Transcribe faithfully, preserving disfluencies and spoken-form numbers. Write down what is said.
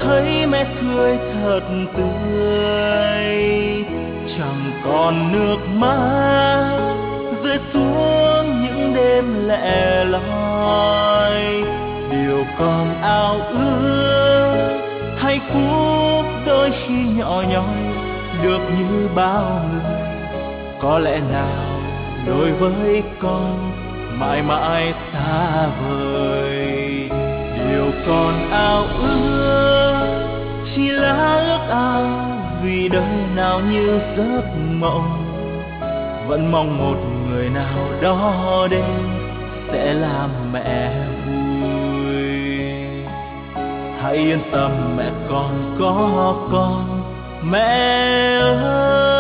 thấy mẹ cười thật tươi, chẳng còn nước mắt rơi xuống những đêm lẻ loi. Điều còn ao ước hạnh phúc đôi khi nhỏ nhoi được như bao người, có lẽ nào đối với con mãi mãi xa vời. Điều còn ao ước chỉ là ước ao vì đời nào như giấc mộng, vẫn mong một người nào đó đến sẽ làm mẹ vui. Hãy yên tâm mẹ còn có con, mẹ ơi.